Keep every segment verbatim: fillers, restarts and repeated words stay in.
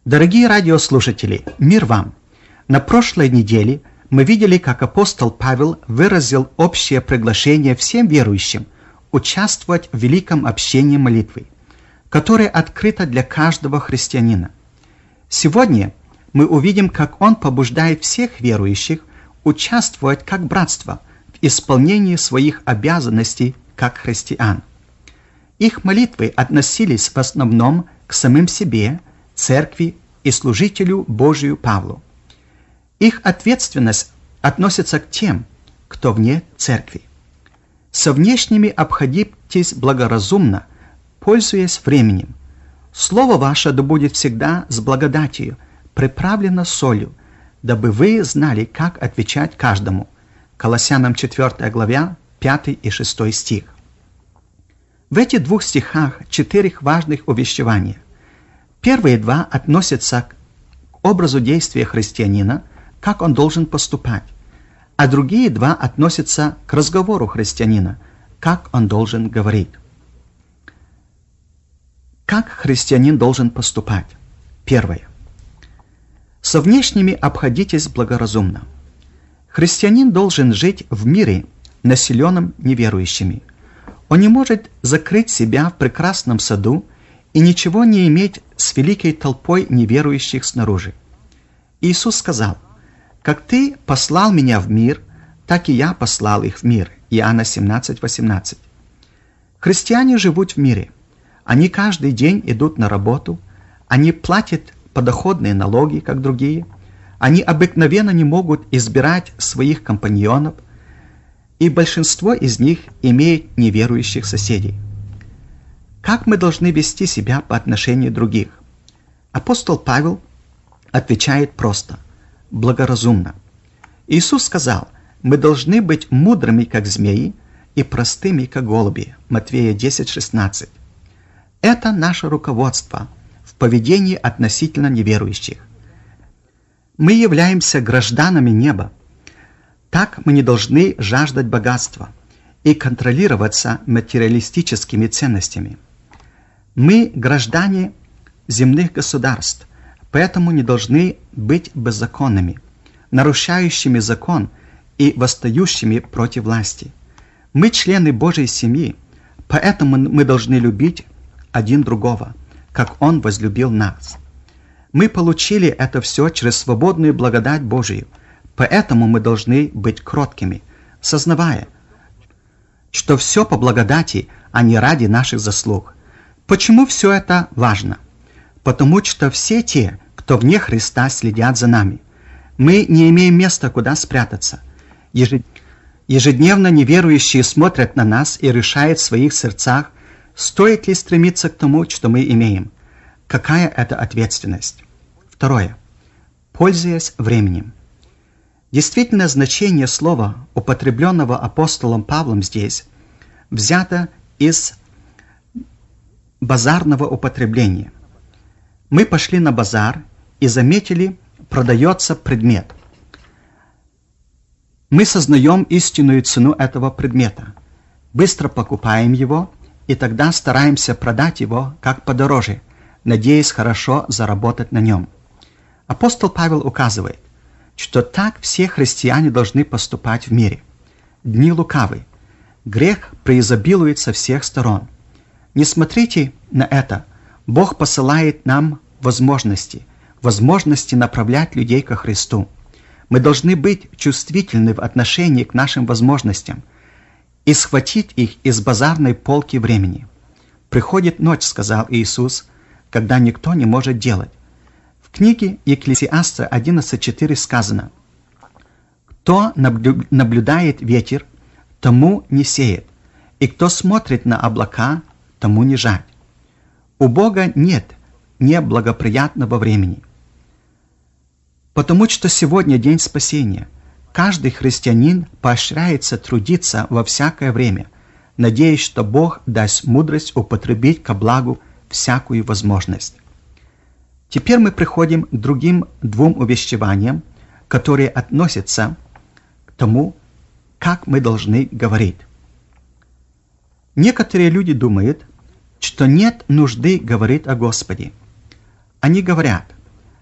Дорогие радиослушатели, мир вам! На прошлой неделе мы видели, как апостол Павел выразил общее приглашение всем верующим участвовать в великом общении молитвы, которое открыто для каждого христианина. Сегодня мы увидим, как он побуждает всех верующих участвовать как братство в исполнении своих обязанностей как христиан. Их молитвы относились в основном к самим себе, церкви и служителю Божию Павлу. Их ответственность относится к тем, кто вне церкви. Со внешними обходитесь благоразумно, пользуясь временем. Слово ваше да будет всегда с благодатью, приправлено солью, дабы вы знали, как отвечать каждому. Колоссянам четвёртая глава, пятый и шестой стих. В этих двух стихах четыре важных увещевания. Первые два относятся к образу действия христианина, как он должен поступать, а другие два относятся к разговору христианина, как он должен говорить. Как христианин должен поступать? Первое. Со внешними обходитесь благоразумно. Христианин должен жить в мире, населенном неверующими. Он не может закрыть себя в прекрасном саду и ничего не иметь с великой толпой неверующих снаружи. Иисус сказал: «Как ты послал меня в мир, так и я послал их в мир». Иоанна семнадцать восемнадцать. Христиане живут в мире. Они каждый день идут на работу, они платят подоходные налоги, как другие, они обыкновенно не могут избирать своих компаньонов, и большинство из них имеет неверующих соседей. Как мы должны вести себя по отношению к других? Апостол Павел отвечает просто: благоразумно. Иисус сказал: мы должны быть мудрыми, как змеи, и простыми, как голуби. Матфея десять шестнадцать. Это наше руководство в поведении относительно неверующих. Мы являемся гражданами неба. Так мы не должны жаждать богатства и контролироваться материалистическими ценностями. Мы граждане земных государств, поэтому не должны быть беззаконными, нарушающими закон и восстающими против власти. Мы члены Божьей семьи, поэтому мы должны любить один другого, как Он возлюбил нас. Мы получили это все через свободную благодать Божию, поэтому мы должны быть кроткими, сознавая, что все по благодати, а не ради наших заслуг. Почему все это важно? Потому что все те, кто вне Христа, следят за нами. Мы не имеем места, куда спрятаться. Ежедневно неверующие смотрят на нас и решают в своих сердцах, стоит ли стремиться к тому, что мы имеем. Какая это ответственность? Второе. Пользуясь временем. Действительно, значение слова, употребленного апостолом Павлом здесь, взято из базарного употребления. Мы пошли на базар и заметили, продается предмет. Мы сознаем истинную цену этого предмета, быстро покупаем его и тогда стараемся продать его как подороже, надеясь хорошо заработать на нем. Апостол Павел указывает, что так все христиане должны поступать в мире. Дни лукавы. Грех преизобилует со всех сторон. Не смотрите на это. Бог посылает нам возможности, возможности направлять людей ко Христу. Мы должны быть чувствительны в отношении к нашим возможностям и схватить их из базарной полки времени. «Приходит ночь, — сказал Иисус, — когда никто не может делать». В книге Екклесиаста одиннадцать четыре сказано: «Кто наблюдает ветер, тому не сеет, и кто смотрит на облака, тому не жать». У Бога нет неблагоприятного времени. Потому что сегодня день спасения. Каждый христианин поощряется трудиться во всякое время, надеясь, что Бог даст мудрость употребить ко благу всякую возможность. Теперь мы приходим к другим двум увещеваниям, которые относятся к тому, как мы должны говорить. Некоторые люди думают, что нет нужды говорить о Господе. Они говорят: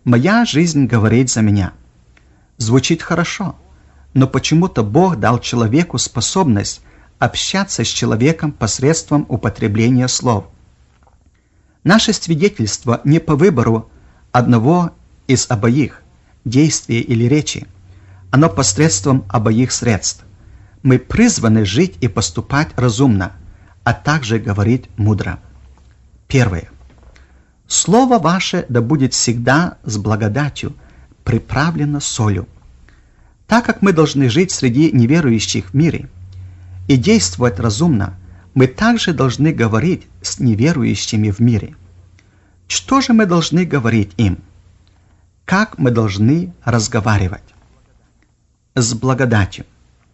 «Моя жизнь говорит за меня». Звучит хорошо, но почему-то Бог дал человеку способность общаться с человеком посредством употребления слов. Наше свидетельство не по выбору одного из обоих, действия или речи, оно посредством обоих средств. Мы призваны жить и поступать разумно, а также говорить мудро. Первое. Слово ваше да будет всегда с благодатью, приправлено солью. Так как мы должны жить среди неверующих в мире и действовать разумно, мы также должны говорить с неверующими в мире. Что же мы должны говорить им? Как мы должны разговаривать? С благодатью.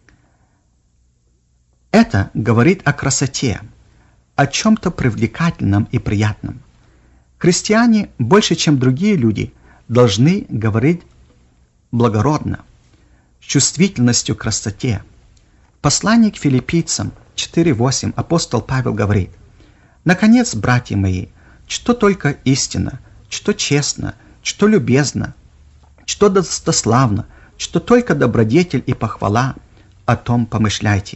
Это говорит о красоте, о чем-то привлекательном и приятном. Христиане, больше чем другие люди, должны говорить благородно, с чувствительностью к красоте. В послании к филиппийцам четыре восемь апостол Павел говорит: «Наконец, братья мои, что только истина, что честно, что любезно, что достославно, что только добродетель и похвала, о том помышляйте».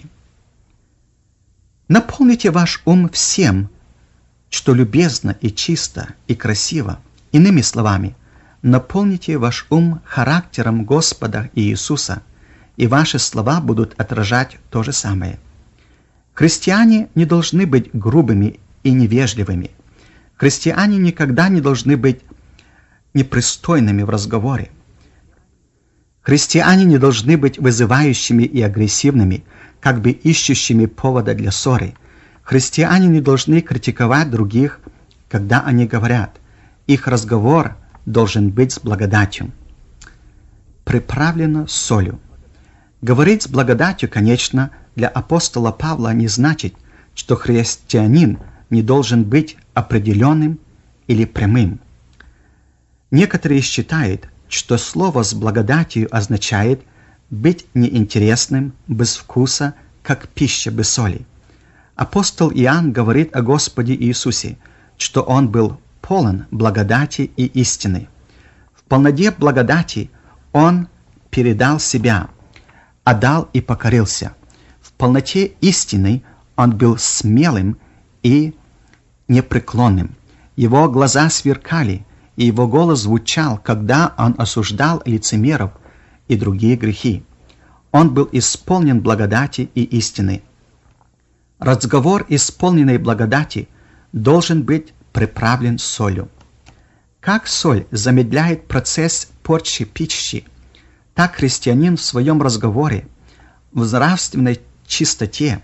Наполните ваш ум всем, что любезно и чисто и красиво. Иными словами, наполните ваш ум характером Господа Иисуса, и ваши слова будут отражать то же самое. Христиане не должны быть грубыми и невежливыми. Христиане никогда не должны быть непристойными в разговоре. Христиане не должны быть вызывающими и агрессивными, как бы ищущими повода для ссоры. Христиане не должны критиковать других, когда они говорят. Их разговор должен быть с благодатью. Приправлено солью. Говорить с благодатью, конечно, для апостола Павла не значит, что христианин не должен быть определенным или прямым. Некоторые считают, что слово «с благодатью» означает быть неинтересным, без вкуса, как пища без соли. Апостол Иоанн говорит о Господе Иисусе, что Он был полон благодати и истины. В полноте благодати Он передал себя, отдал и покорился. В полноте истины Он был смелым и непреклонным. Его глаза сверкали, и Его голос звучал, когда Он осуждал лицемеров и другие грехи. Он был исполнен благодати и истины. Разговор, исполненный благодати, должен быть приправлен солью. Как соль замедляет процесс порчи пищи, так христианин в своем разговоре, в нравственной чистоте,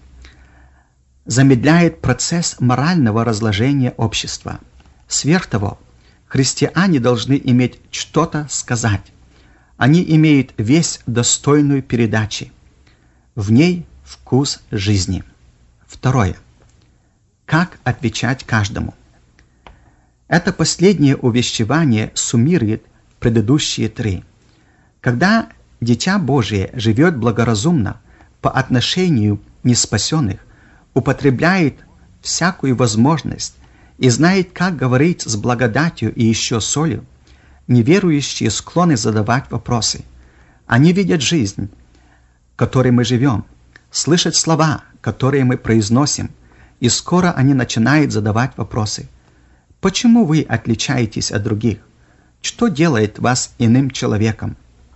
замедляет процесс морального разложения общества. Сверх того, христиане должны иметь что-то сказать. Они имеют весть достойную передачи. В ней вкус жизни. Второе. Как отвечать каждому? Это последнее увещевание суммирует предыдущие три. Когда Дитя Божие живет благоразумно по отношению к неспасенных, употребляет всякую возможность и знает, как говорить с благодатью и еще солью, неверующие склонны задавать вопросы. Они видят жизнь, в которой мы живем, слышат слова, которые мы произносим, и скоро они начинают задавать вопросы. Почему вы отличаетесь от других? Что делает вас иным человеком?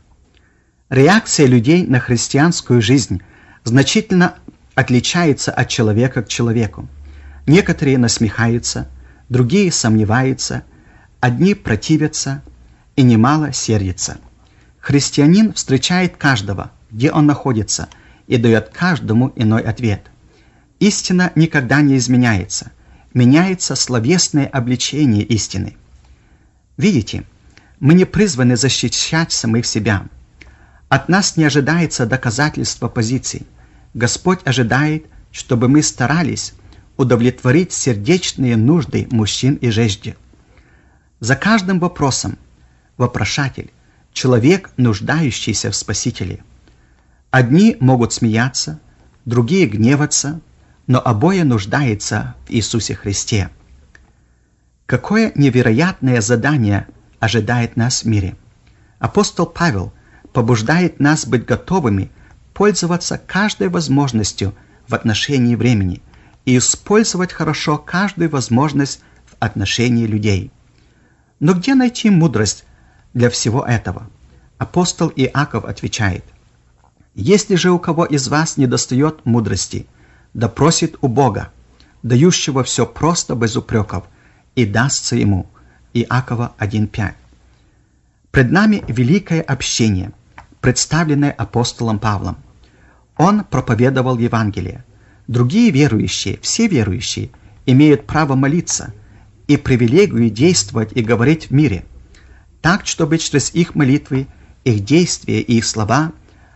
Реакция людей на христианскую жизнь значительно отличается от человека к человеку. Некоторые насмехаются, другие сомневаются, одни противятся и немало сердятся. Христианин встречает каждого, где он находится, и дает каждому иной ответ. Истина никогда не изменяется, меняется словесное обличение истины. Видите, мы не призваны защищать самих себя. От нас не ожидается доказательства позиций. Господь ожидает, чтобы мы старались удовлетворить сердечные нужды мужчин и женщин. За каждым вопросом вопрошатель, человек, нуждающийся в Спасителе. Одни могут смеяться, другие гневаться, но обои нуждаются в Иисусе Христе. Какое невероятное задание ожидает нас в мире. Апостол Павел побуждает нас быть готовыми пользоваться каждой возможностью в отношении времени и использовать хорошо каждую возможность в отношении людей. Но где найти мудрость для всего этого? Апостол Иаков отвечает: «Если же у кого из вас недостает мудрости, да просит у Бога, дающего все просто без упреков, и дастся ему». Иакова один пять. Пред нами великое общение, представленное апостолом Павлом. Он проповедовал Евангелие. Другие верующие, все верующие, имеют право молиться и привилегию действовать и говорить в мире, так, чтобы через их молитвы, их действия и их слова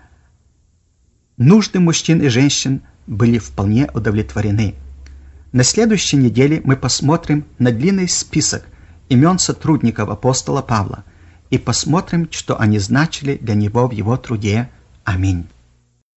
нужды мужчин и женщин были вполне удовлетворены. На следующей неделе мы посмотрим на длинный список имен сотрудников апостола Павла и посмотрим, что они значили для него в его труде. Аминь.